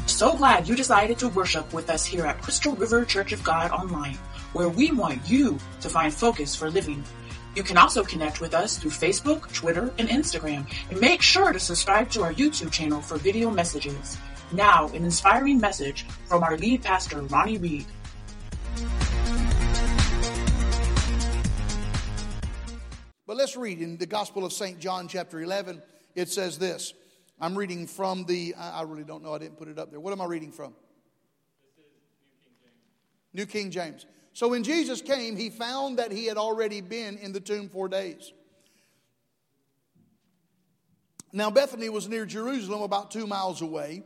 So glad you decided to worship with us here at Crystal River Church of God Online, where we want you to find focus for living. You can also connect with us through Facebook, Twitter, and Instagram, and make sure to subscribe to our YouTube channel for video messages. Now, an inspiring message from our lead pastor, Ronnie Reed. But let's read in the Gospel of St. John, chapter 11. It says this. I'm reading from I really don't know. I didn't put it up there. What am I reading from? This is New King James. So when Jesus came, he found that he had already been in the tomb 4 days. Now Bethany was near Jerusalem, about 2 miles away.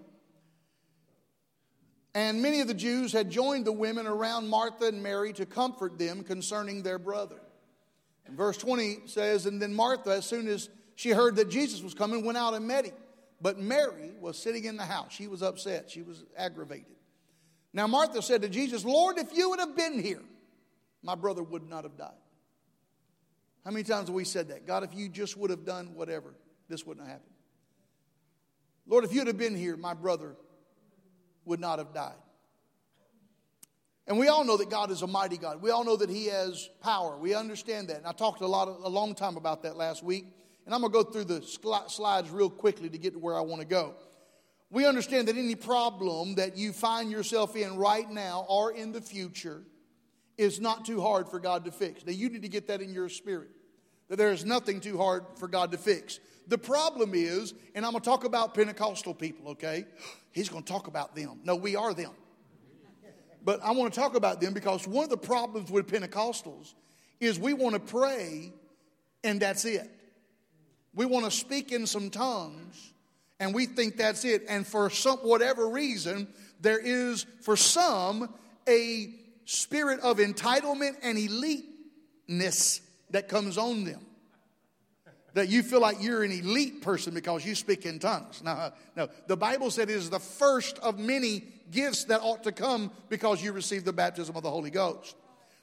And many of the Jews had joined the women around Martha and Mary to comfort them concerning their brother. And verse 20 says, and then Martha, as soon as she heard that Jesus was coming, went out and met him. But Mary was sitting in the house. She was upset. She was aggravated. Now Martha said to Jesus, Lord, if you would have been here, my brother would not have died. How many times have we said that? God, if you just would have done whatever, this wouldn't have happened. Lord, if you'd have been here, my brother would not have died. And we all know that God is a mighty God. We all know that he has power. We understand that. And I talked a long time about that last week. And I'm going to go through the slides real quickly to get to where I want to go. We understand that any problem that you find yourself in right now or in the future is not too hard for God to fix. Now, you need to get that in your spirit, that there is nothing too hard for God to fix. The problem is, and I'm going to talk about Pentecostal people, okay? He's going to talk about them. No, we are them. But I want to talk about them because one of the problems with Pentecostals is we want to pray and that's it. We want to speak in some tongues, and we think that's it. And for whatever reason, there is, for some, a spirit of entitlement and eliteness that comes on them. That you feel like you're an elite person because you speak in tongues. No, the Bible said it is the first of many gifts that ought to come because you receive the baptism of the Holy Ghost.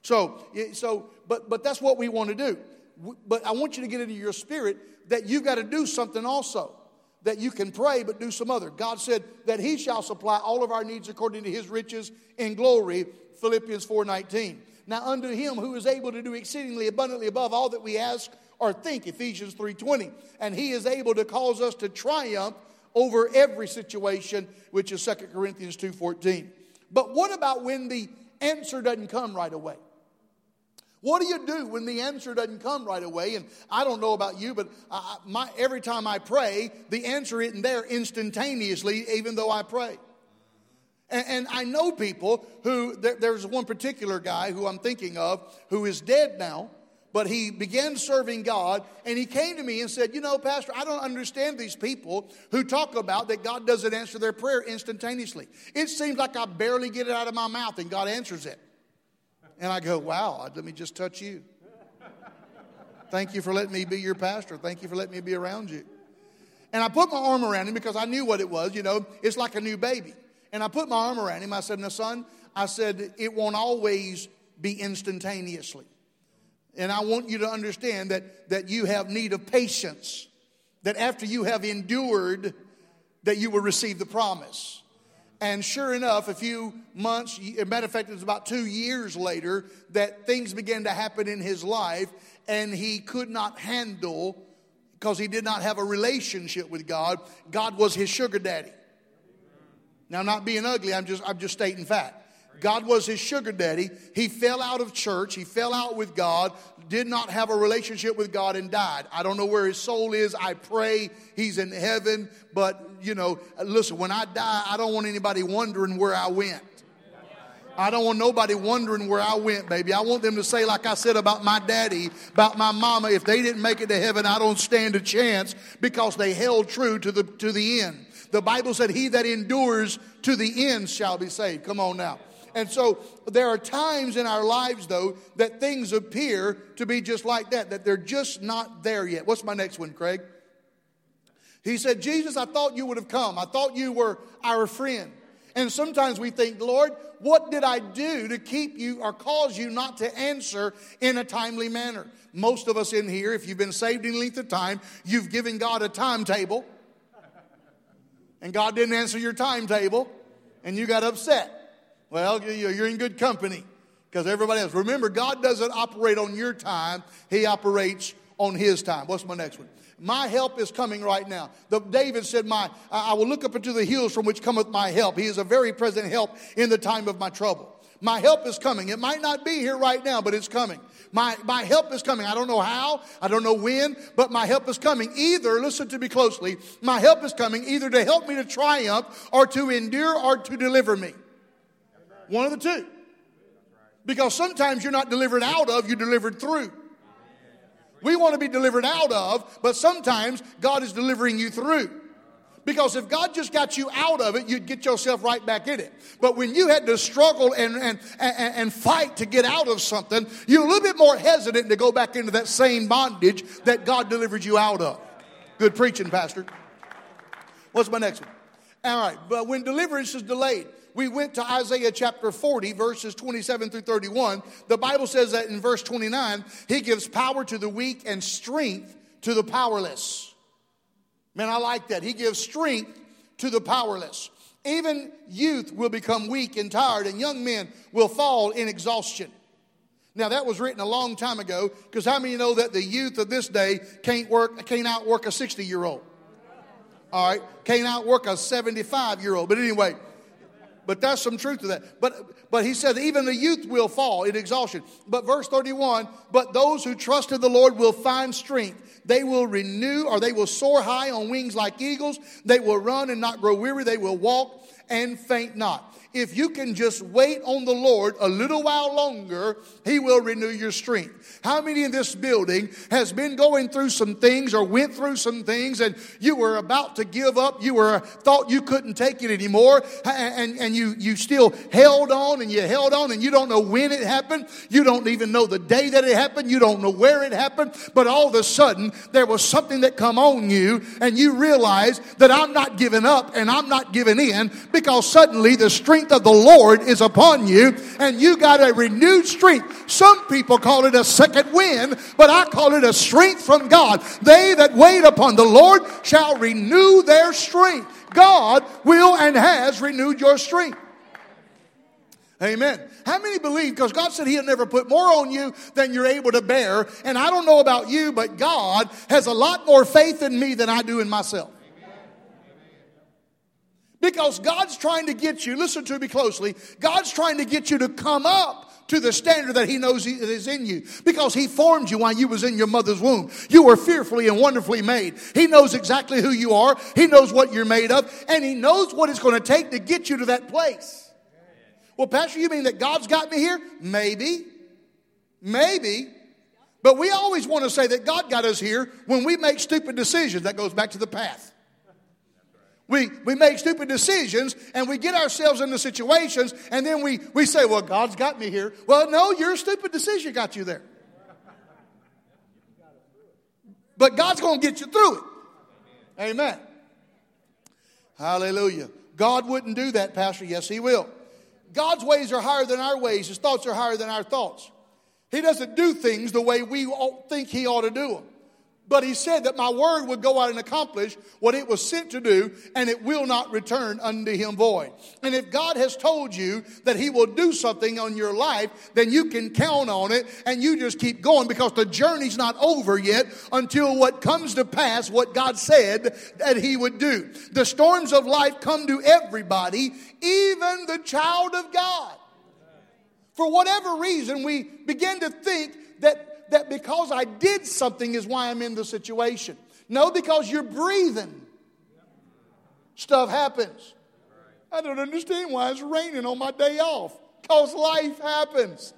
But that's what we want to do. But I want you to get into your spirit that you've got to do something also. That you can pray, but do some other. God said that he shall supply all of our needs according to his riches in glory, Philippians 4:19. Now unto him who is able to do exceedingly abundantly above all that we ask or think, Ephesians 3:20. And he is able to cause us to triumph over every situation, which is 2 Corinthians 2:14. But what about when the answer doesn't come right away? What do you do when the answer doesn't come right away? And I don't know about you, but every time I pray, the answer isn't there instantaneously, even though I pray. And I know people who, there's one particular guy who I'm thinking of who is dead now, but he began serving God, and he came to me and said, you know, Pastor, I don't understand these people who talk about that God doesn't answer their prayer instantaneously. It seems like I barely get it out of my mouth and God answers it. And I go, wow, let me just touch you. Thank you for letting me be your pastor. Thank you for letting me be around you. And I put my arm around him because I knew what it was. You know, it's like a new baby. And I put my arm around him. I said, now, son, I said, it won't always be instantaneously. And I want you to understand that you have need of patience. That after you have endured, that you will receive the promise. And sure enough, a few months, as a matter of fact, it was about 2 years later, that things began to happen in his life. And he could not handle, because he did not have a relationship with God. God was his sugar daddy. Now, not being ugly, I'm just stating fact. God was his sugar daddy. He fell out of church. He fell out with God, did not have a relationship with God, and died. I don't know where his soul is. I pray he's in heaven. But, you know, listen, when I die, I don't want anybody wondering where I went. I don't want nobody wondering where I went, baby. I want them to say, like I said about my daddy, about my mama, if they didn't make it to heaven, I don't stand a chance, because they held true to the end. The Bible said, he that endures to the end shall be saved. Come on now. And so there are times in our lives, though, that things appear to be just like that they're just not there yet. What's my next one, Craig? He said, Jesus, I thought you would have come. I thought you were our friend. And sometimes we think, Lord, what did I do to keep you or cause you not to answer in a timely manner? Most of us in here, if you've been saved any length of time, you've given God a timetable. And God didn't answer your timetable. and you got upset. Well, you're in good company because everybody else. Remember, God doesn't operate on your time. He operates on His time. What's my next one? My help is coming right now. David said, I will look up into the hills from which cometh my help. He is a very present help in the time of my trouble. My help is coming. It might not be here right now, but it's coming. My help is coming. I don't know how, I don't know when, but my help is coming. Either, listen to me closely, my help is coming either to help me to triumph or to endure or to deliver me. One of the two. Because sometimes you're not delivered out of, you're delivered through. We want to be delivered out of, but sometimes God is delivering you through. Because if God just got you out of it, you'd get yourself right back in it. But when you had to struggle and fight to get out of something, you're a little bit more hesitant to go back into that same bondage that God delivered you out of. Good preaching, Pastor. What's my next one? All right, but when deliverance is delayed, we went to Isaiah chapter 40, verses 27 through 31. The Bible says that in verse 29, He gives power to the weak and strength to the powerless. Man, I like that. He gives strength to the powerless. Even youth will become weak and tired, and young men will fall in exhaustion. Now, that was written a long time ago, because how many know that the youth of this day can't outwork a 60-year-old? All right, can't outwork a 75-year-old. But anyway, but there's some truth to that. But he said even the youth will fall in exhaustion. But verse 31, but those who trust in the Lord will find strength. They will renew, or they will soar high on wings like eagles. They will run and not grow weary. They will walk and faint not. If you can just wait on the Lord a little while longer, He will renew your strength. How many in this building has been going through some things or went through some things and you were about to give up? You thought you couldn't take it anymore, and you still held on and you don't know when it happened. You don't even know the day that it happened. You don't know where it happened. But all of a sudden, there was something that come on you and you realize that I'm not giving up and I'm not giving in, because suddenly the strength of the Lord is upon you and you got a renewed strength. Some people call it a second wind, but I call it a strength from God. They that wait upon the Lord shall renew their strength. God will and has renewed your strength. Amen. How many believe? Because God said He'll never put more on you than you're able to bear. And I don't know about you, but God has a lot more faith in me than I do in myself. Because God's trying to get you, listen to me closely, God's trying to get you to come up to the standard that He knows is in you. Because He formed you while you was in your mother's womb. You were fearfully and wonderfully made. He knows exactly who you are. He knows what you're made of. And He knows what it's going to take to get you to that place. Well, Pastor, you mean that God's got me here? Maybe. But we always want to say that God got us here when we make stupid decisions. That goes back to the path. We make stupid decisions and we get ourselves into situations and then we say, well, God's got me here. Well, no, your stupid decision got you there. But God's going to get you through it. Amen. Hallelujah. God wouldn't do that, Pastor. Yes, He will. God's ways are higher than our ways. His thoughts are higher than our thoughts. He doesn't do things the way we think He ought to do them. But He said that my word would go out and accomplish what it was sent to do, and it will not return unto Him void. And if God has told you that He will do something on your life, then you can count on it, and you just keep going, because the journey's not over yet until what comes to pass, what God said that He would do. The storms of life come to everybody, even the child of God. For whatever reason, we begin to think that because I did something is why I'm in the situation. No, because you're breathing, stuff happens. I don't understand why it's raining on my day off. Because life happens.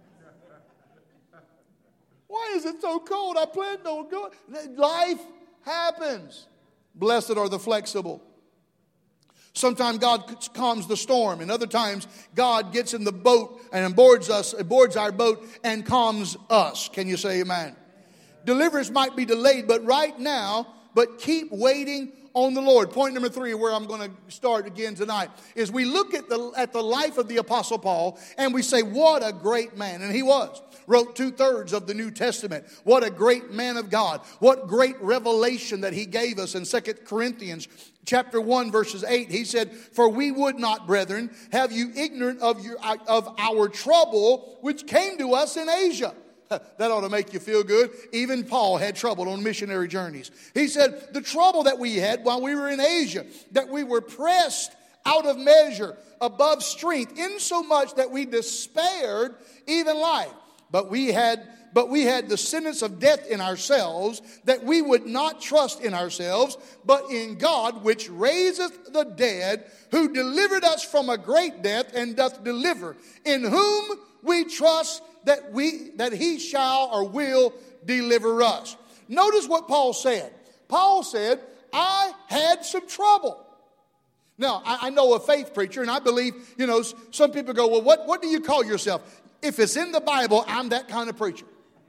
Why is it so cold? I planned on going. Life happens. Blessed are the flexible. Sometimes God calms the storm, and other times God gets in the boat and boards our boat and calms us. Can you say amen? Deliverance might be delayed, but keep waiting on the Lord. Point number 3, where I'm going to start again tonight, is we look at the life of the Apostle Paul and we say, what a great man. And he was. Wrote 2/3 of the New Testament. What a great man of God. What great revelation that he gave us in 2 Corinthians chapter 1 verses 8. He said, for we would not, brethren, have you ignorant of our trouble which came to us in Asia. That ought to make you feel good. Even Paul had trouble on missionary journeys. He said, the trouble that we had while we were in Asia, that we were pressed out of measure, above strength, insomuch that we despaired even life. But we had the sentence of death in ourselves, that we would not trust in ourselves, but in God, which raiseth the dead, who delivered us from a great death, and doth deliver, in whom we trust that he shall or will deliver us. Notice what Paul said. Paul said, I had some trouble. Now, I know a faith preacher, and I believe, some people go, well, what do you call yourself? If it's in the Bible, I'm that kind of preacher.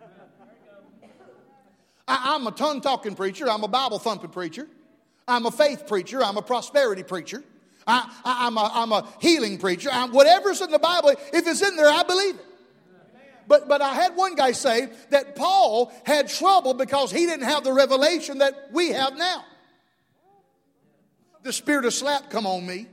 I'm a tongue-talking preacher. I'm a Bible-thumping preacher. I'm a faith preacher. I'm a prosperity preacher. I'm a healing preacher. Whatever's in the Bible, if it's in there, I believe it. But I had one guy say that Paul had trouble because he didn't have the revelation that we have now. The spirit of slap come on me.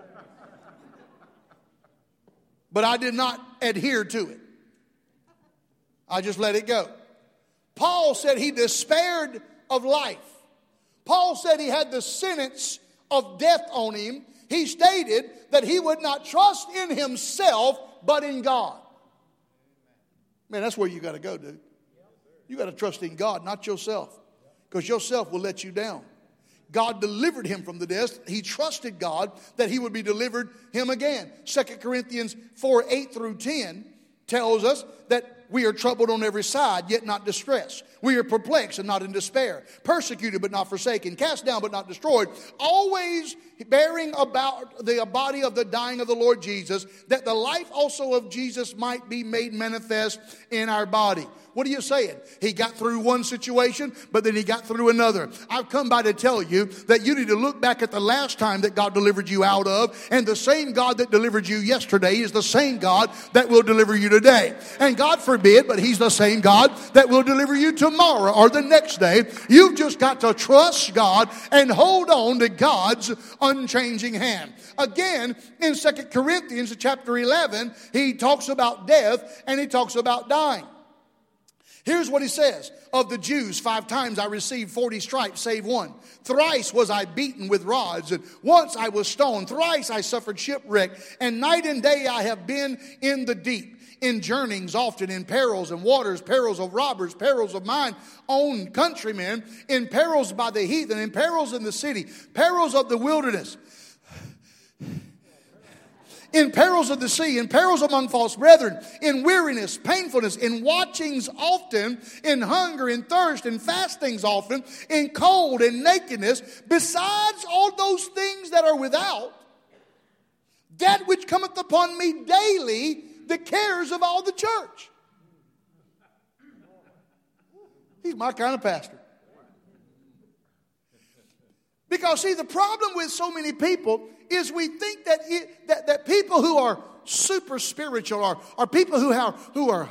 But I did not adhere to it. I just let it go. Paul said he despaired of life. Paul said he had the sentence of death on him. He stated that he would not trust in himself, but in God. Man, that's where you got to go, dude. You got to trust in God, not yourself. Because yourself will let you down. God delivered him from the death. He trusted God that he would be delivered him again. 2 Corinthians 4:8-10 tells us that we are troubled on every side, yet not distressed. We are perplexed and not in despair. Persecuted but not forsaken. Cast down but not destroyed. Always bearing about the body of the dying of the Lord Jesus, that the life also of Jesus might be made manifest in our body. What are you saying? He got through one situation, but then he got through another. I've come by to tell you that you need to look back at the last time that God delivered you out of, and the same God that delivered you yesterday is the same God that will deliver you today. And God forbid, but he's the same God that will deliver you tomorrow or the next day. You've just got to trust God and hold on to God's unchanging hand. Again, in 2 Corinthians chapter 11, he talks about death and he talks about dying. Here's what he says. Of the Jews, 5 times I received 40 stripes, save one. Thrice was I beaten with rods, and once I was stoned. Thrice I suffered shipwreck, and night and day I have been in the deep. In journeyings often, in perils and waters, perils of robbers, perils of mine own countrymen, in perils by the heathen, in perils in the city, perils of the wilderness, in perils of the sea, in perils among false brethren, in weariness, painfulness, in watchings often, in hunger, in thirst, in fastings often, in cold and nakedness, besides all those things that are without, that which cometh upon me daily, the cares of all the church. He's my kind of pastor. Because see, the problem with so many people is we think that people who are super spiritual are people who are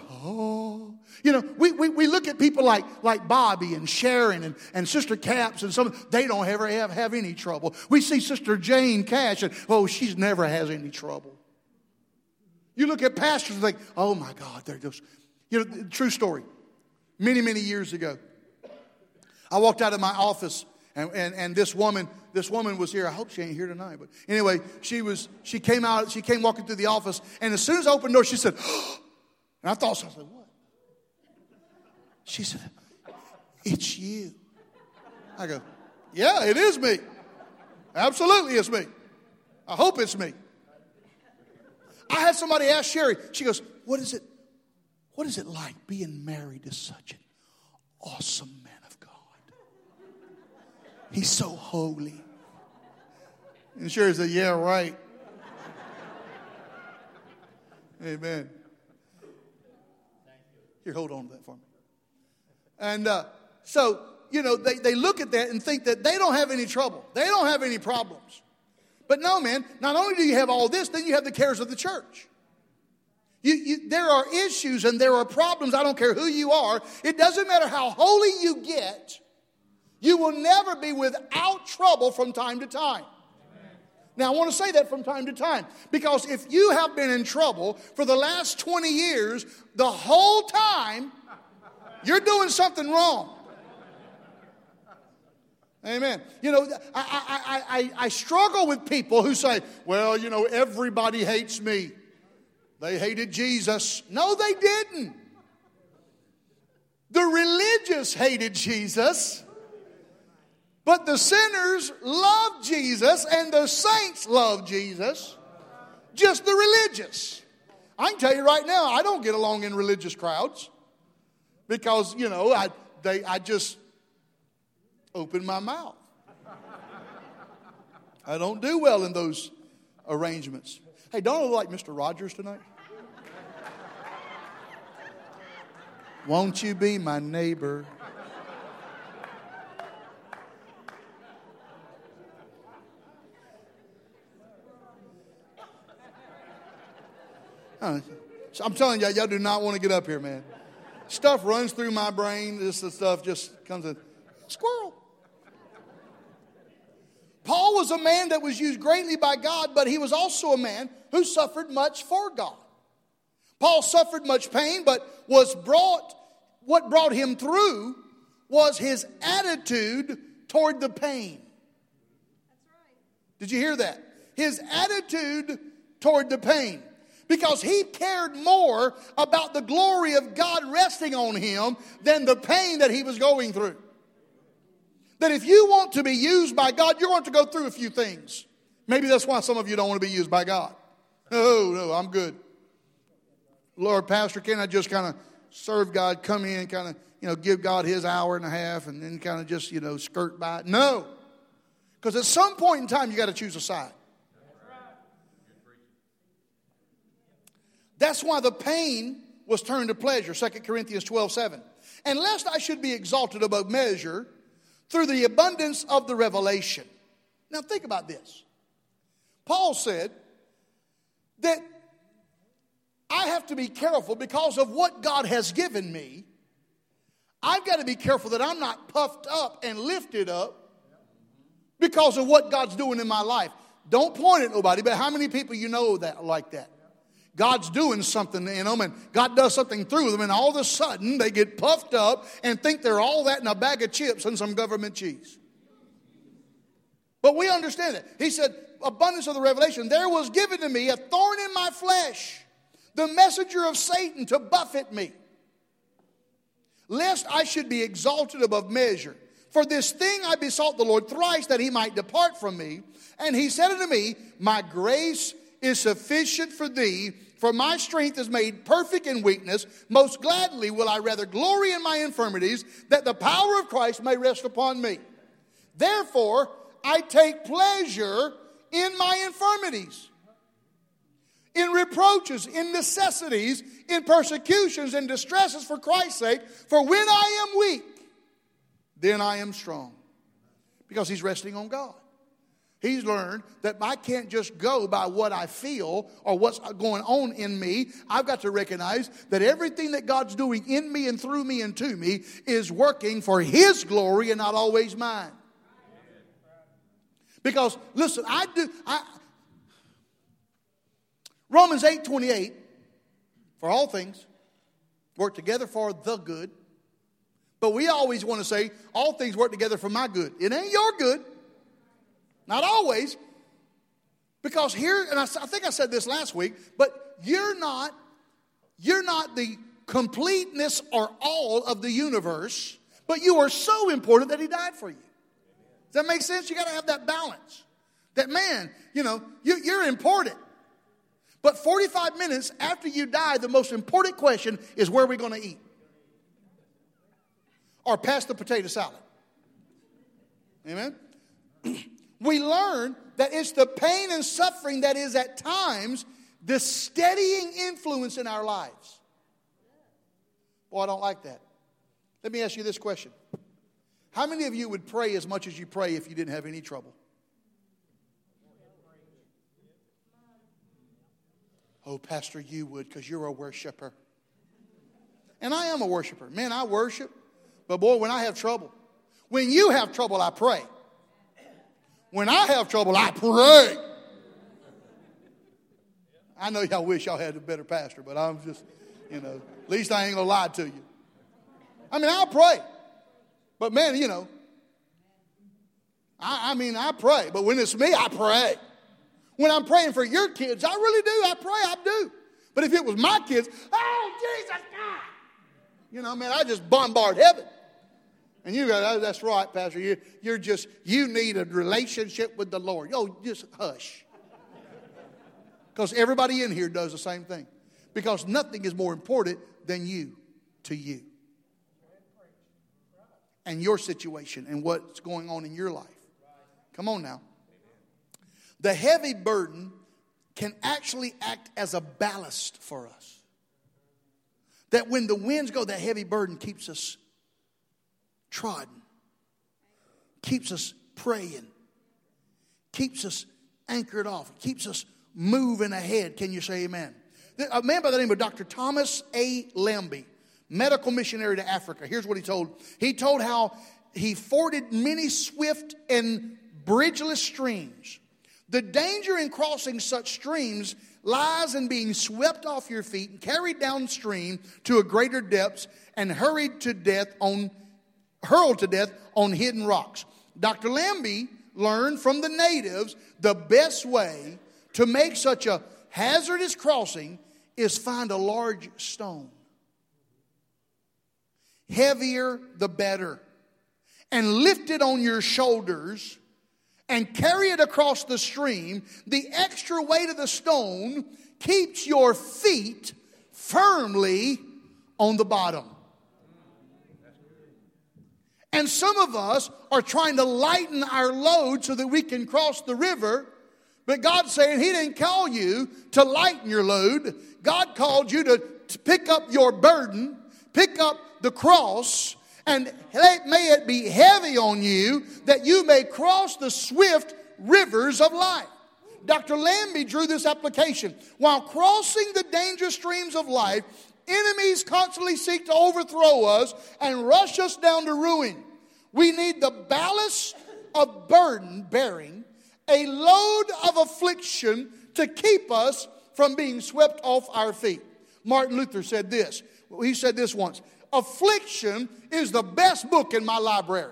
we look at people like Bobby and Sharon and Sister Caps and some, they don't ever have any trouble. We see Sister Jane Cash and she never has any trouble. You look at pastors and think, oh my God, they're just, true story. Many, many years ago, I walked out of my office and this woman was here. I hope she ain't here tonight. But anyway, she came walking through the office. And as soon as I opened the door, she said, oh, and I thought, so I said, what? She said, it's you. I go, yeah, it is me. Absolutely it's me. I hope it's me. I had somebody ask Sherry, she goes, what is it like being married to such an awesome man of God? He's so holy. And Sherry said, yeah, right. Amen. Here, hold on to that for me. And so they look at that and think that they don't have any trouble. They don't have any problems. But no, man, not only do you have all this, then you have the cares of the church. There are issues and there are problems. I don't care who you are. It doesn't matter how holy you get. You will never be without trouble from time to time. Now, I want to say that from time to time. Because if you have been in trouble for the last 20 years, the whole time, you're doing something wrong. Amen. I struggle with people who say, well, everybody hates me. They hated Jesus. No, they didn't. The religious hated Jesus. But the sinners loved Jesus and the saints loved Jesus. Just the religious. I can tell you right now, I don't get along in religious crowds. Because, I just open my mouth. I don't do well in those arrangements. Hey, don't I look like Mr. Rogers tonight? Won't you be my neighbor? I'm telling y'all do not want to get up here, man. Stuff runs through my brain. This stuff just comes in. Squirrel. Paul was a man that was used greatly by God, but he was also a man who suffered much for God. Paul suffered much pain, but what brought him through was his attitude toward the pain. That's right. Did you hear that? His attitude toward the pain. Because he cared more about the glory of God resting on him than the pain that he was going through. That if you want to be used by God, you're going to go through a few things. Maybe that's why some of you don't want to be used by God. No, I'm good. Lord, Pastor, can I just kind of serve God, come in, kind of, give God his hour and a half and then kind of just, skirt by it? No. Because at some point in time, you got to choose a side. That's why the pain was turned to pleasure, 2 Corinthians 12:7. And lest I should be exalted above measure through the abundance of the revelation. Now think about this. Paul said that I have to be careful because of what God has given me. I've got to be careful that I'm not puffed up and lifted up because of what God's doing in my life. Don't point at nobody, but how many people you know that like that? God's doing something in them and God does something through them and all of a sudden they get puffed up and think they're all that in a bag of chips and some government cheese. But we understand it. He said, abundance of the revelation. There was given to me a thorn in my flesh, the messenger of Satan to buffet me, lest I should be exalted above measure. For this thing I besought the Lord thrice that he might depart from me. And he said unto me, my grace is sufficient for thee, for my strength is made perfect in weakness. Most gladly will I rather glory in my infirmities, that the power of Christ may rest upon me. Therefore, I take pleasure in my infirmities, in reproaches, in necessities, in persecutions and distresses for Christ's sake. For when I am weak, then I am strong. Because he's resting on God. He's learned that I can't just go by what I feel or what's going on in me. I've got to recognize that everything that God's doing in me and through me and to me is working for his glory and not always mine. Because, listen, Romans 8:28, for all things work together for the good. But we always want to say, all things work together for my good. It ain't your good. Not always. Because here, and I think I said this last week, but you're not the completeness or all of the universe, but you are so important that he died for you. Does that make sense? You got to have that balance. That man, you're important. But 45 minutes after you die, the most important question is where are we going to eat? Or pass the potato salad. Amen? We learn that it's the pain and suffering that is at times the steadying influence in our lives. Boy, I don't like that. Let me ask you this question. How many of you would pray as much as you pray if you didn't have any trouble? Oh, Pastor, you would, because you're a worshiper. And I am a worshiper. Man, I worship. But boy, when I have trouble, when you have trouble, I pray. When I have trouble, I pray. I know y'all wish y'all had a better pastor, but I'm just, at least I ain't going to lie to you. I mean, I'll pray. But man, I pray. But when it's me, I pray. When I'm praying for your kids, I really do. I pray, I do. But if it was my kids, oh, Jesus, God. I just bombard heaven. And you go, oh, that's right, Pastor. You need a relationship with the Lord. Oh, just hush. Because everybody in here does the same thing. Because nothing is more important than you to you. And your situation and what's going on in your life. Come on now. The heavy burden can actually act as a ballast for us. That when the winds go, that heavy burden keeps us trodden, keeps us praying, keeps us anchored off, keeps us moving ahead. Can you say amen? A man by the name of Dr. Thomas A. Lambie, medical missionary to Africa. Here's what he told. He told how he forded many swift and bridgeless streams. The danger in crossing such streams lies in being swept off your feet and carried downstream to a greater depths and hurled to death on hidden rocks. Dr. Lambie learned from the natives the best way to make such a hazardous crossing is find a large stone. Heavier the better. And lift it on your shoulders and carry it across the stream. The extra weight of the stone keeps your feet firmly on the bottom. And some of us are trying to lighten our load so that we can cross the river. But God's saying He didn't call you to lighten your load. God called you to pick up your burden, pick up the cross, and may it be heavy on you that you may cross the swift rivers of life. Dr. Lambie drew this application. While crossing the dangerous streams of life, enemies constantly seek to overthrow us and rush us down to ruin. We need the ballast of burden bearing, a load of affliction to keep us from being swept off our feet. Martin Luther said this. He said this once. Affliction is the best book in my library.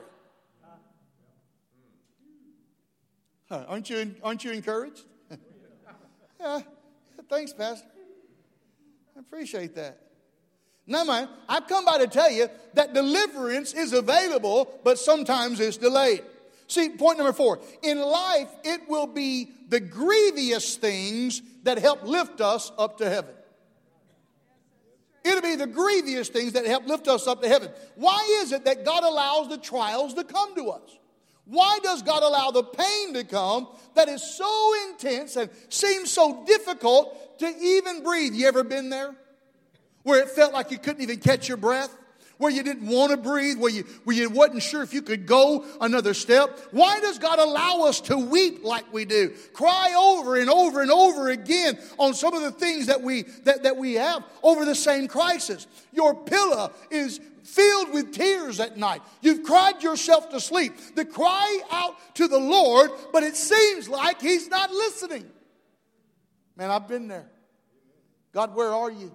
Aren't you encouraged? Yeah, thanks, Pastor. I appreciate that. Now, man, I've come by to tell you that deliverance is available, but sometimes it's delayed. See, point number 4. In life, it will be the grievous things that help lift us up to heaven. It'll be the grievous things that help lift us up to heaven. Why is it that God allows the trials to come to us? Why does God allow the pain to come that is so intense and seems so difficult to even breathe? You ever been there? Where it felt like you couldn't even catch your breath? Where you didn't want to breathe? Where you wasn't sure if you could go another step? Why does God allow us to weep like we do? Cry over and over and over again on some of the things that we have over the same crisis. Your pillow is filled with tears at night. You've cried yourself to sleep. The cry out to the Lord, but it seems like He's not listening. Man, I've been there. God, where are you?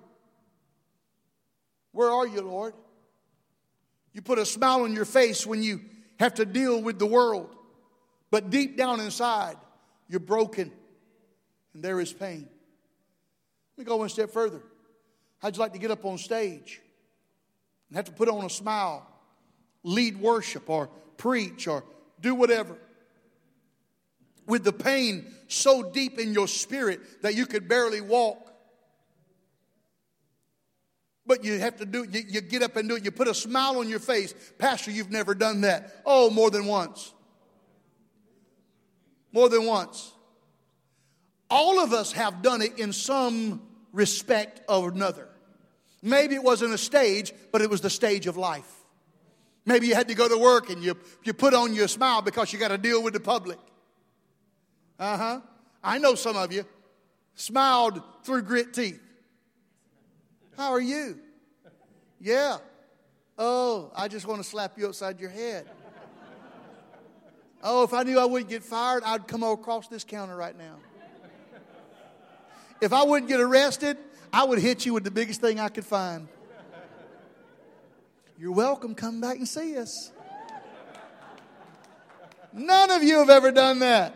Where are you, Lord? You put a smile on your face when you have to deal with the world. But deep down inside, you're broken. And there is pain. Let me go one step further. How'd you like to get up on stage and have to put on a smile, lead worship or preach or do whatever, with the pain so deep in your spirit that you could barely walk? But you have to do it. You get up and do it. You put a smile on your face. Pastor, you've never done that. Oh, more than once. More than once. All of us have done it in some respect or another. Maybe it wasn't a stage, but it was the stage of life. Maybe you had to go to work and you put on your smile because you got to deal with the public. I know some of you smiled through grit teeth. How are you? Yeah. Oh, I just want to slap you upside your head. Oh, if I knew I wouldn't get fired, I'd come across this counter right now. If I wouldn't get arrested, I would hit you with the biggest thing I could find. You're welcome. Come back and see us. None of you have ever done that.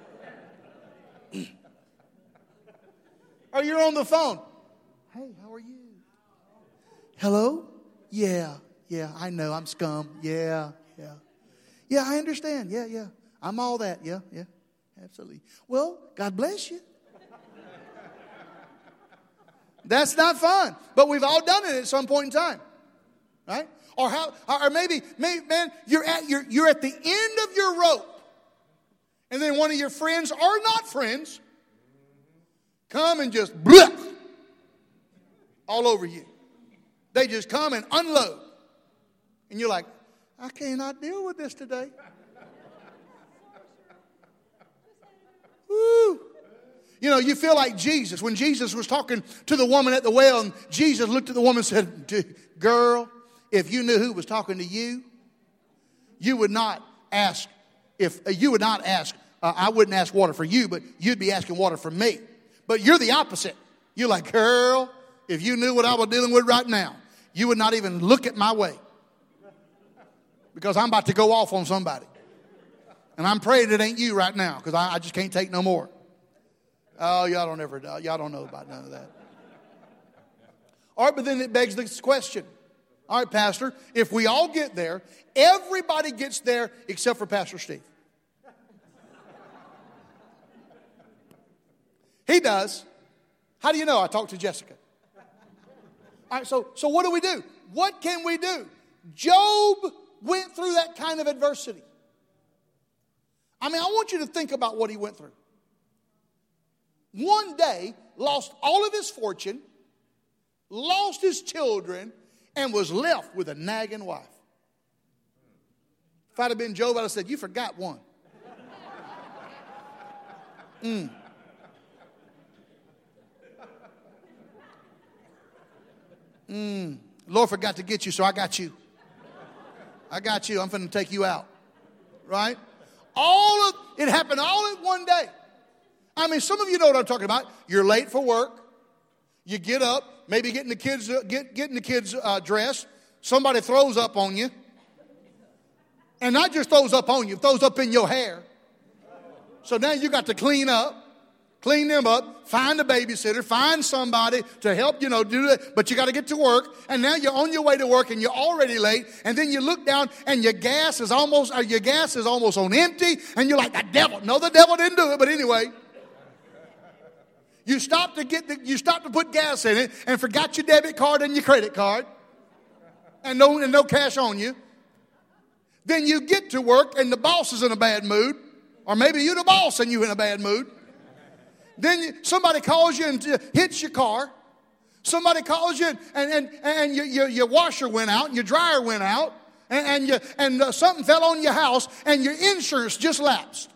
Or you're on the phone. Hey, how are you? Hello? Yeah, I know. I'm scum. Yeah. Yeah, I understand. Yeah. I'm all that. Yeah. Absolutely. Well, God bless you. That's not fun. But we've all done it at some point in time. Right? Or maybe, man, you're at the end of your rope. And then one of your friends, or not friends, come and just blip all over you. They just come and unload. And you're like, I cannot deal with this today. Woo. You know, you feel like Jesus. When Jesus was talking to the woman at the well, and Jesus looked at the woman and said, girl, if you knew who was talking to you, you would not ask, I wouldn't ask water for you, but you'd be asking water for me. But you're the opposite. You're like, girl, if you knew what I was dealing with right now, you would not even look at my way. Because I'm about to go off on somebody. And I'm praying it ain't you right now, because I just can't take no more. Oh, y'all don't know about none of that. All right, but then it begs this question. All right, Pastor, if we all get there, everybody gets there except for Pastor Steve. He does. How do you know? I talked to Jessica. All right, so what do we do? What can we do? Job went through that kind of adversity. I mean, I want you to think about what he went through. One day, lost all of his fortune, lost his children, and was left with a nagging wife. If I'd have been Job, I'd have said, you forgot one. Lord forgot to get you, so I got you. I'm finna take you out. Right? It happened all in one day. I mean, some of you know what I'm talking about. You're late for work. You get up, maybe getting the kids dressed. Somebody throws up on you. And not just throws up on you, throws up in your hair. So now you got to clean them up, find a babysitter, find somebody to help, do that. But you got to get to work. And now you're on your way to work and you're already late. And then you look down and your gas is almost on empty. And you're like, the devil. No, the devil didn't do it. But anyway, you stopped to put gas in it and forgot your debit card and your credit card. And no cash on you. Then you get to work and the boss is in a bad mood. Or maybe you're the boss and you're in a bad mood. Then somebody calls you and hits your car. Somebody calls you and your washer went out and your dryer went out. And something fell on your house and your insurance just lapsed.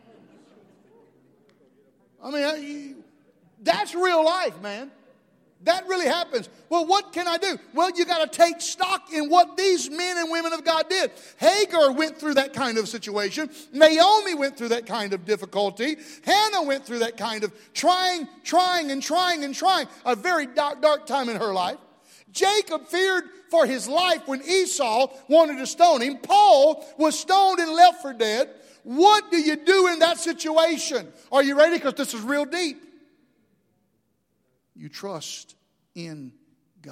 I mean, that's real life, man. That really happens. Well, what can I do? Well, you got to take stock in what these men and women of God did. Hagar went through that kind of situation. Naomi went through that kind of difficulty. Hannah went through that kind of trying. A very dark time in her life. Jacob feared for his life when Esau wanted to stone him. Paul was stoned and left for dead. What do you do in that situation? Are you ready? Because this is real deep. You trust in God.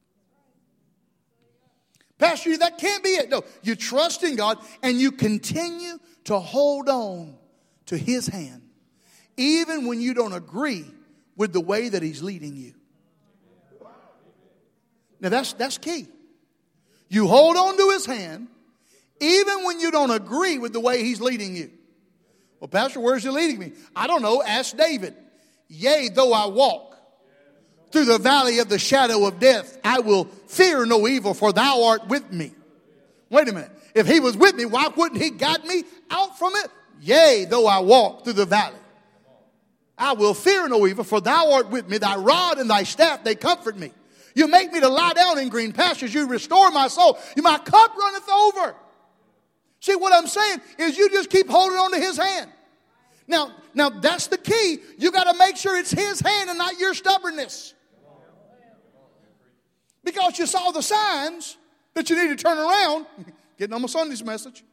Pastor, that can't be it. No, you trust in God and you continue to hold on to His hand, even when you don't agree with the way that He's leading you. Now that's key. You hold on to His hand, even when you don't agree with the way He's leading you. Well, Pastor, where's He leading me? I don't know. Ask David. Yea, though I walk through the valley of the shadow of death, I will fear no evil, for thou art with me. Wait a minute. If he was with me, why wouldn't he guide me out from it? Yea, though I walk through the valley, I will fear no evil, for thou art with me. Thy rod and thy staff, they comfort me. You make me to lie down in green pastures. You restore my soul. My cup runneth over. See, what I'm saying is you just keep holding on to his hand. Now that's the key. You got to make sure it's his hand and not your stubbornness. Because you saw the signs that you need to turn around. Getting on my Sunday's message.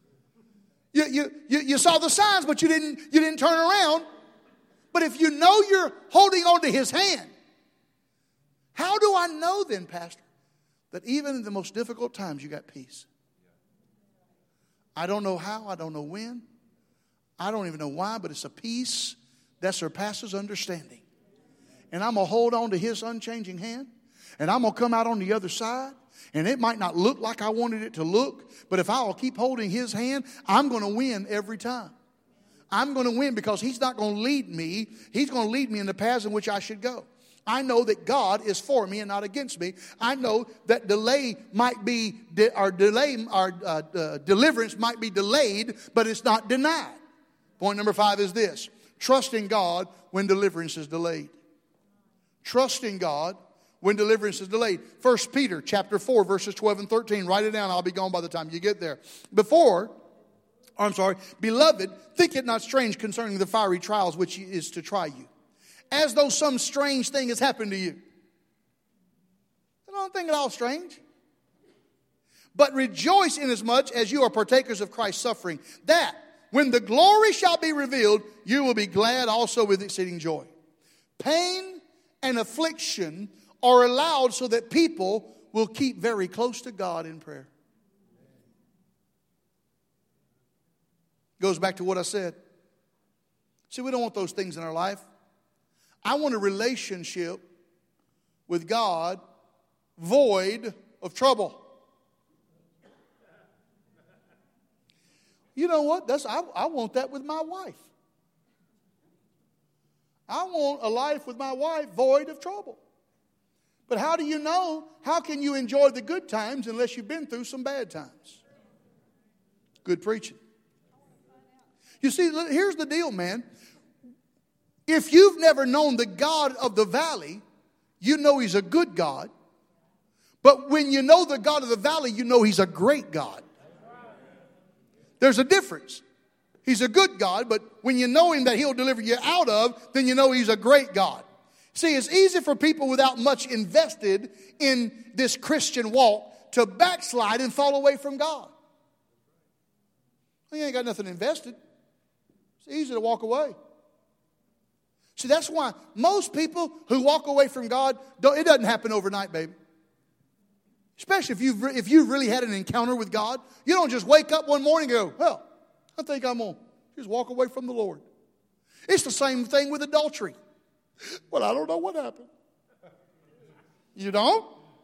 You saw the signs, but you didn't turn around. But if you know you're holding on to his hand, how do I know then, Pastor, that even in the most difficult times you got peace? I don't know how, I don't know when, I don't even know why, but it's a peace that surpasses understanding. And I'm going to hold on to his unchanging hand, and I'm going to come out on the other side. And it might not look like I wanted it to look, but if I'll keep holding his hand, I'm going to win every time. I'm going to win because he's not going to lead me. He's going to lead me in the paths in which I should go. I know that God is for me and not against me. I know that deliverance might be delayed, but it's not denied. Point number 5 is this: trusting God when deliverance is delayed. Trusting God when deliverance is delayed. 1 Peter chapter 4, verses 12 and 13. Write it down. I'll be gone by the time you get there. Beloved, think it not strange concerning the fiery trials which is to try you, as though some strange thing has happened to you. I don't think it all strange. But rejoice inasmuch as you are partakers of Christ's suffering, that when the glory shall be revealed, you will be glad also with exceeding joy. Pain and affliction are allowed so that people will keep very close to God in prayer. Goes back to what I said. See, we don't want those things in our life. I want a relationship with God void of trouble. You know what? I want that with my wife. I want a life with my wife void of trouble. But how do you know? How can you enjoy the good times unless you've been through some bad times? Good preaching. You see, here's the deal, man. If you've never known the God of the valley, you know he's a good God. But when you know the God of the valley, you know he's a great God. There's a difference. He's a good God, but when you know him that he'll deliver you out of, then you know he's a great God. See, it's easy for people without much invested in this Christian walk to backslide and fall away from God. Well, you ain't got nothing invested. It's easy to walk away. See, that's why most people who walk away from God, it doesn't happen overnight, baby. Especially if you've really had an encounter with God. You don't just wake up one morning and go, well, I think I'm going to just walk away from the Lord. It's the same thing with adultery. Well, I don't know what happened. You don't?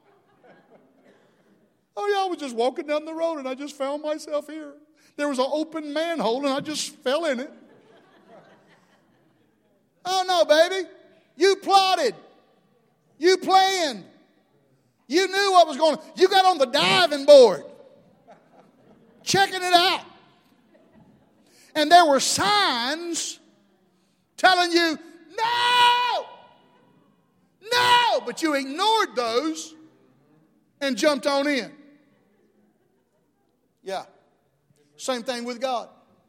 Oh, yeah, I was just walking down the road and I just found myself here. There was an open manhole and I just fell in it. Oh, no, baby. You plotted. You planned. You knew what was going on. You got on the diving board, checking it out. And there were signs telling you, no, no. But you ignored those and jumped on in. Yeah. Same thing with God.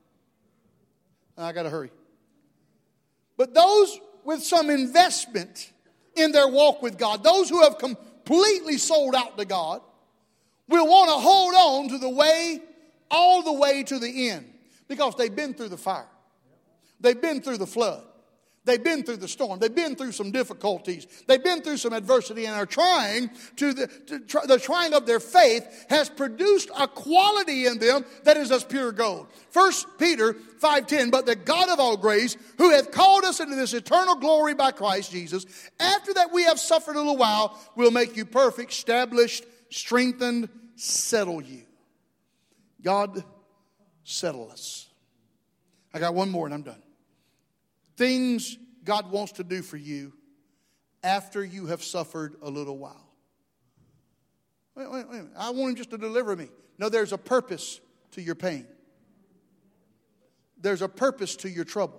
I got to hurry. But those with some investment in their walk with God, those who have completely sold out to God, will want to hold on to the way, all the way to the end. Because they've been through the fire. They've been through the flood. They've been through the storm. They've been through some difficulties. They've been through some adversity and are trying the trying of their faith has produced a quality in them that is as pure gold. 1 Peter 5:10, but the God of all grace, who hath called us into this eternal glory by Christ Jesus, after that we have suffered a little while, will make you perfect, established, strengthened, settle you. God, settle us. I got one more and I'm done. Things God wants to do for you after you have suffered a little while. Wait a minute. I want him just to deliver me. No, there's a purpose to your pain. There's a purpose to your trouble.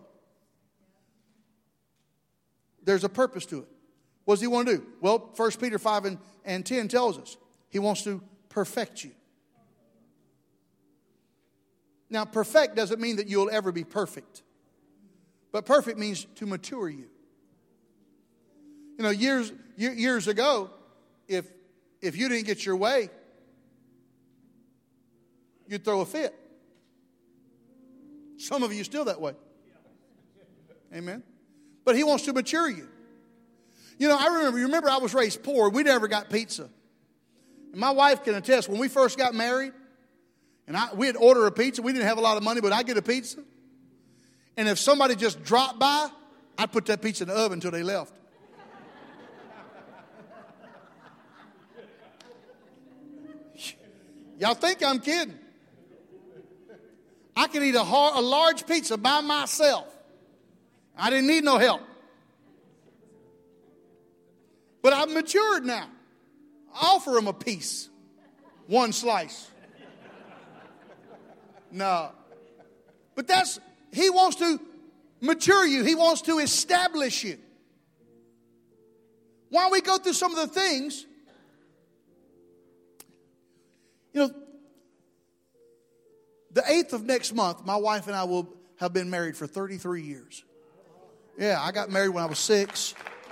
There's a purpose to it. What does he want to do? Well, 1 Peter 5 and 10 tells us he wants to perfect you. Now, perfect doesn't mean that you'll ever be perfect. But perfect means to mature you. You know, years ago, if you didn't get your way, you'd throw a fit. Some of you still that way. Amen. But he wants to mature you. You know, I remember I was raised poor. We never got pizza. And my wife can attest, when we first got married, and we'd order a pizza. We didn't have a lot of money, but I'd get a pizza. And if somebody just dropped by, I'd put that pizza in the oven until they left. Y'all think I'm kidding? I could eat a large pizza by myself. I didn't need no help. But I've matured now. I offer them a piece. One slice. No. But he wants to mature you. He wants to establish you. While we go through some of the things, you know, the 8th of next month, my wife and I will have been married for 33 years. Yeah, I got married when I was 6.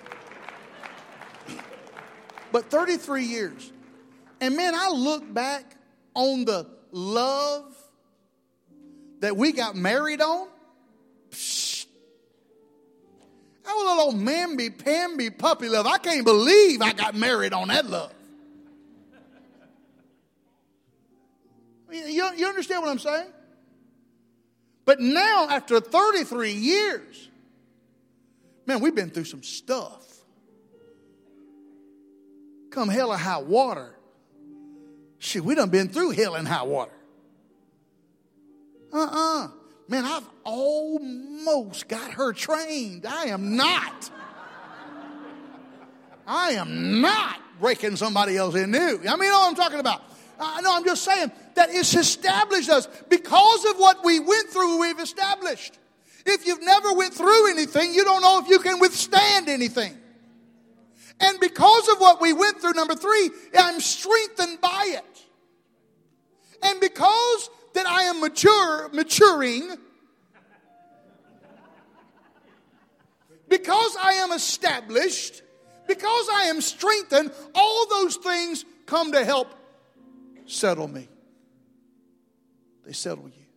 But 33 years. And man, I look back on the love that we got married on. Psh, that was a little mamby-pamby puppy love. I can't believe I got married on that love. You understand what I'm saying? But now, after 33 years, man, we've been through some stuff. Come hell or high water. Shit, we done been through hell and high water. Man, I've almost got her trained. I am not breaking somebody else in new. I mean, you know what I'm talking about. No, I'm just saying that it's established us. Because of what we went through, we've established. If you've never went through anything, you don't know if you can withstand anything. And because of what we went through, number 3, I'm strengthened by it. And because that I am maturing, because I am established, because I am strengthened, all those things come to help settle me. They settle you.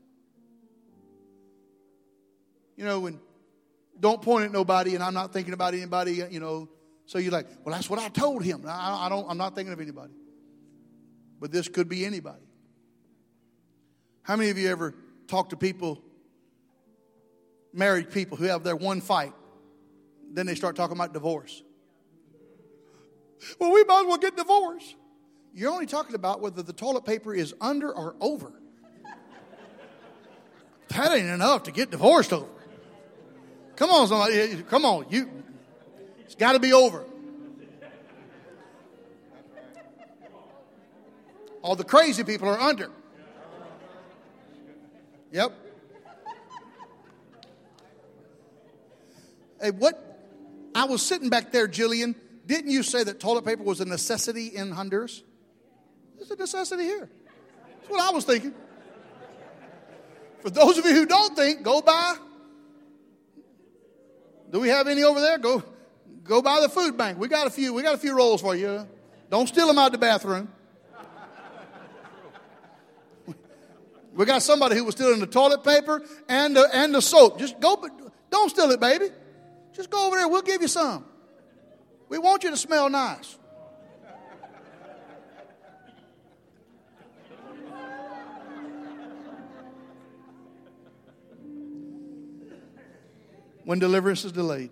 You know, when don't point at nobody, and I'm not thinking about anybody, you know. So you're like, well, that's what I told him. I'm not thinking of anybody. But this could be anybody. How many of you ever talk to people, married people, who have their one fight, then they start talking about divorce? Well, we might as well get divorced. You're only talking about whether the toilet paper is under or over. That ain't enough to get divorced over. Come on, somebody. Come on. It's got to be over. All the crazy people are under. Yep. Hey, what? I was sitting back there, Jillian. Didn't you say that toilet paper was a necessity in Honduras? It's a necessity here. That's what I was thinking. For those of you who don't think, go by. Do we have any over there? Go by the food bank. We got a few rolls for you. Don't steal them out the bathroom. We got somebody who was stealing the toilet paper and the soap. Just go, don't steal it, baby. Just go over there. We'll give you some. We want you to smell nice. When deliverance is delayed.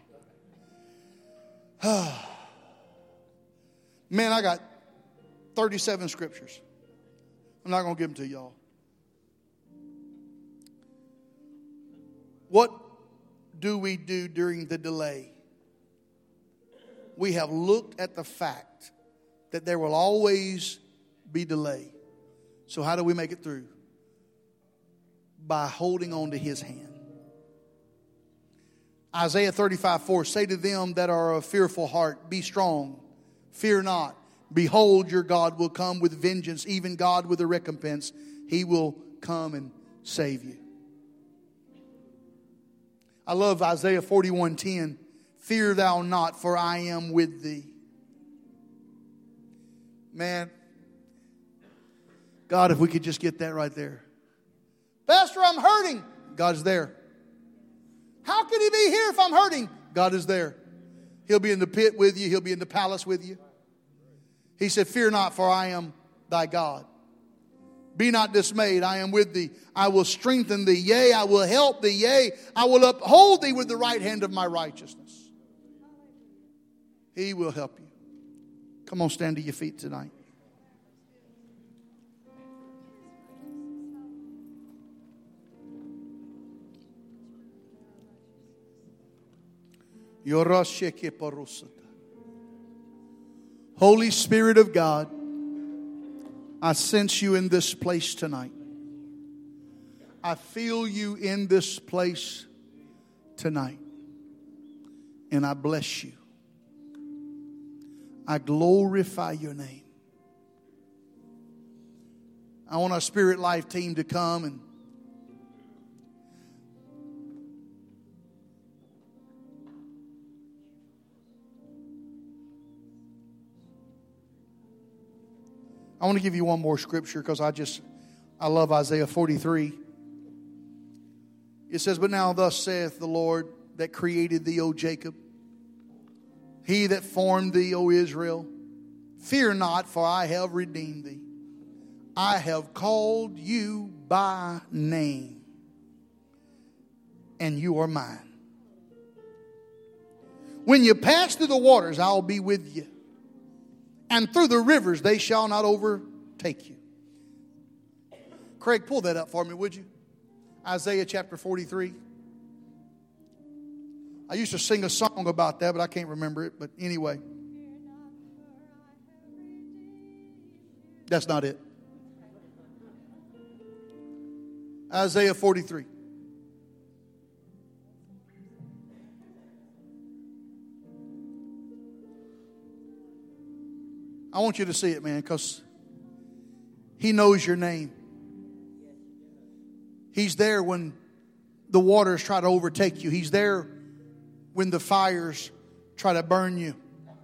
Man, I got 37 scriptures. I'm not going to give them to y'all. What do we do during the delay? We have looked at the fact that there will always be delay. So how do we make it through? By holding on to His hand. Isaiah 35:4, say to them that are of fearful heart, be strong, fear not. Behold, your God will come with vengeance, even God with a recompense. He will come and save you. I love Isaiah 41:10. Fear thou not, for I am with thee. Man, God, if we could just get that right there. Pastor, I'm hurting. God's there. How can He be here if I'm hurting? God is there. He'll be in the pit with you. He'll be in the palace with you. He said, fear not, for I am thy God. Be not dismayed, I am with thee. I will strengthen thee, yea, I will help thee, yea, I will uphold thee with the right hand of my righteousness. He will help you. Come on, stand to your feet tonight. Holy Spirit of God, I sense you in this place tonight. I feel you in this place tonight. And I bless you. I glorify your name. I want our Spirit Life team to come and I want to give you one more scripture because I love Isaiah 43. It says, but now thus saith the Lord that created thee, O Jacob, He that formed thee, O Israel, fear not, for I have redeemed thee. I have called you by name, and you are mine. When you pass through the waters, I'll be with you. And through the rivers, they shall not overtake you. Craig, pull that up for me, would you? Isaiah chapter 43. I used to sing a song about that, but I can't remember it. But anyway. That's not it. Isaiah 43. I want you to see it, man, because He knows your name. He's there when the waters try to overtake you. He's there when the fires try to burn you.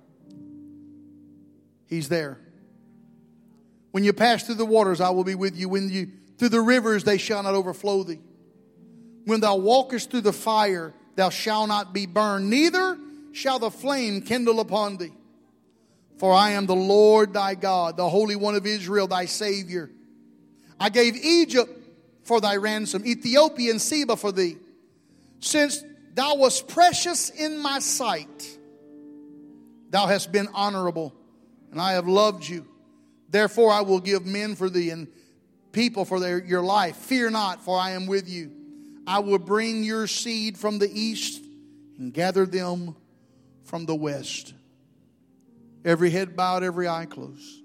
He's there. When you pass through the waters, I will be with you. When you through the rivers, they shall not overflow thee. When thou walkest through the fire, thou shalt not be burned, neither shall the flame kindle upon thee. For I am the Lord thy God, the Holy One of Israel, thy Savior. I gave Egypt for thy ransom, Ethiopia and Seba for thee. Since thou wast precious in my sight, thou hast been honorable, and I have loved you. Therefore I will give men for thee and people for your life. Fear not, for I am with you. I will bring your seed from the east and gather them from the west. Every head bowed, every eye closed.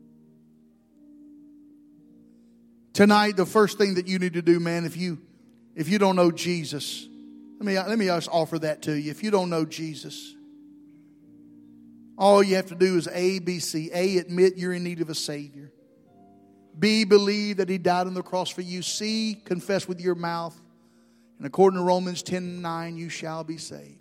Tonight, the first thing that you need to do, man, if you don't know Jesus, let me just offer that to you. If you don't know Jesus, all you have to do is A, B, C. A, admit you're in need of a Savior. B, believe that He died on the cross for you. C, confess with your mouth. And according to Romans 10:9, you shall be saved.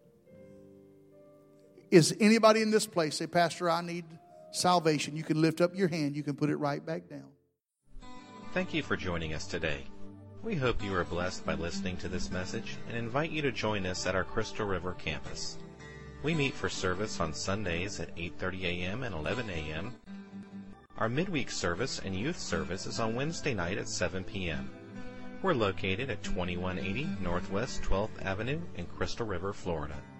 Is anybody in this place say, Pastor, I need salvation? You can lift up your hand. You can put it right back down. Thank you for joining us today. We hope you are blessed by listening to this message and invite you to join us at our Crystal River campus. We meet for service on Sundays at 8:30 a.m. and 11 a.m. Our midweek service and youth service is on Wednesday night at 7 p.m. We're located at 2180 Northwest 12th Avenue in Crystal River, Florida.